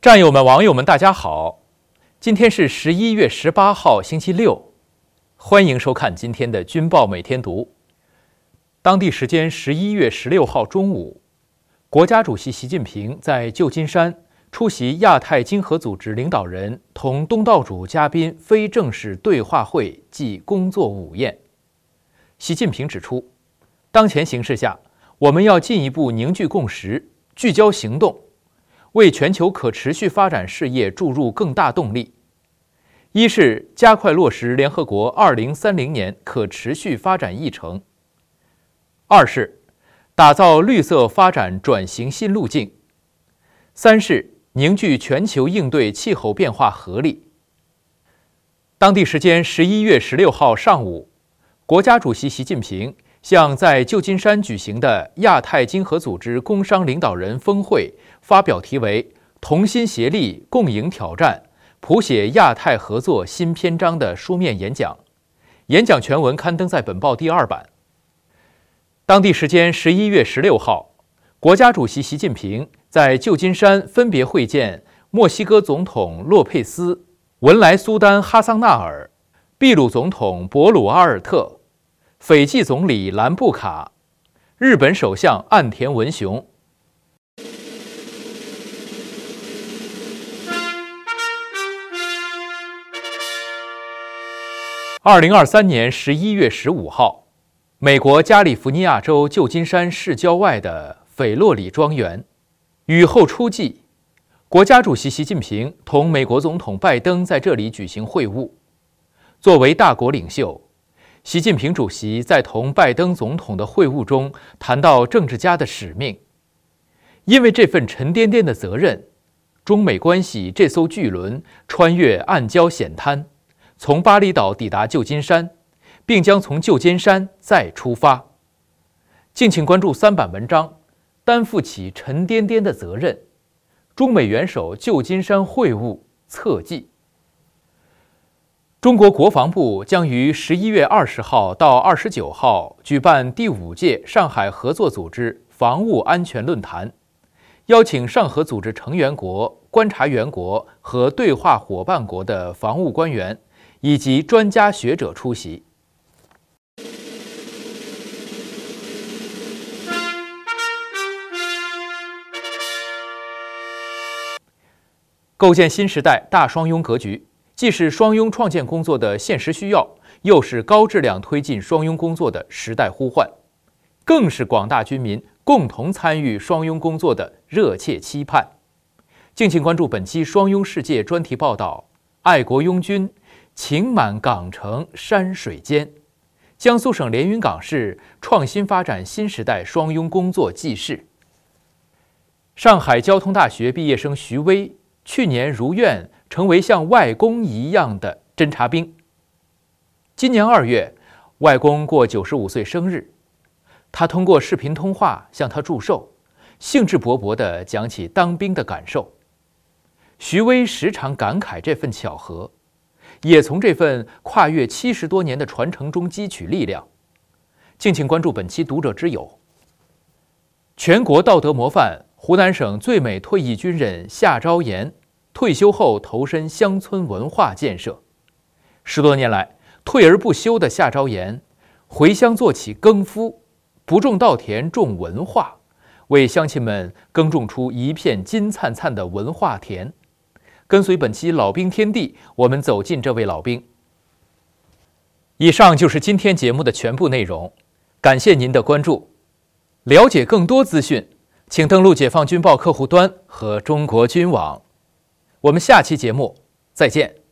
战友们、网友们，大家好！今天是11月18号，星期六，欢迎收看今天的军报每天读。当地时间11月16号中午，国家主席习近平在旧金山出席亚太经合组织领导人同东道主嘉宾非正式对话会暨工作午宴。习近平指出，当前形势下，我们要进一步凝聚共识，聚焦行动，为全球可持续发展事业注入更大动力。一是加快落实联合国2030年可持续发展议程；二是打造绿色发展转型新路径；三是凝聚全球应对气候变化合力。当地时间11月16号上午，国家主席习近平向在旧金山举行的亚太经合组织工商领导人峰会发表题为《同心协力，共赢挑战，谱写亚太合作新篇章》的书面演讲。演讲全文刊登在本报第2版。当地时间11月16号，国家主席习近平在旧金山分别会见墨西哥总统洛佩斯、文莱苏丹哈桑纳尔、秘鲁总统博鲁阿尔特、斐济总理兰布卡、日本首相岸田文雄。2023年11月15号，美国加利福尼亚州旧金山市郊外的斐洛里庄园，雨后初霁，国家主席习近平同美国总统拜登在这里举行会晤。作为大国领袖，习近平主席在同拜登总统的会晤中谈到政治家的使命。因为这份沉甸甸的责任，中美关系这艘巨轮穿越暗礁险滩，从巴厘岛抵达旧金山，并将从旧金山再出发。敬请关注3版文章，担负起沉甸甸的责任，中美元首旧金山会晤侧记。中国国防部将于11月20号到29号举办第5届上海合作组织防务安全论坛，邀请上合组织成员国、观察员国和对话伙伴国的防务官员以及专家学者出席。构建新时代大双拥格局，既是双拥创建工作的现实需要，又是高质量推进双拥工作的时代呼唤，更是广大军民共同参与双拥工作的热切期盼。敬请关注本期双拥世界专题报道：爱国拥军，情满港城山水间，江苏省连云港市创新发展新时代双拥工作纪事。上海交通大学毕业生徐威去年如愿成为像外公一样的侦察兵。今年2月，外公过95岁生日，他通过视频通话向他祝寿，兴致勃勃地讲起当兵的感受。徐威时常感慨这份巧合，也从这份跨越70多年的传承中汲取力量。敬请关注本期读者之友。全国道德模范、湖南省最美退役军人夏昭言退休后投身乡村文化建设。10多年来，退而不休的夏昭言回乡做起耕夫，不种稻田种文化，为乡亲们耕种出一片金灿灿的文化田。跟随本期老兵天地，我们走进这位老兵。以上就是今天节目的全部内容，感谢您的关注。了解更多资讯，请登录解放军报客户端和中国军网。我们下期节目再见。